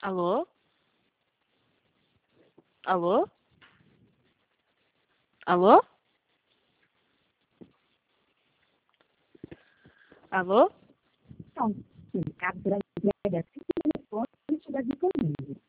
Alô? Alô? Alô? Alô? Então, se caso da entrega, se o telefone não estiver disponível.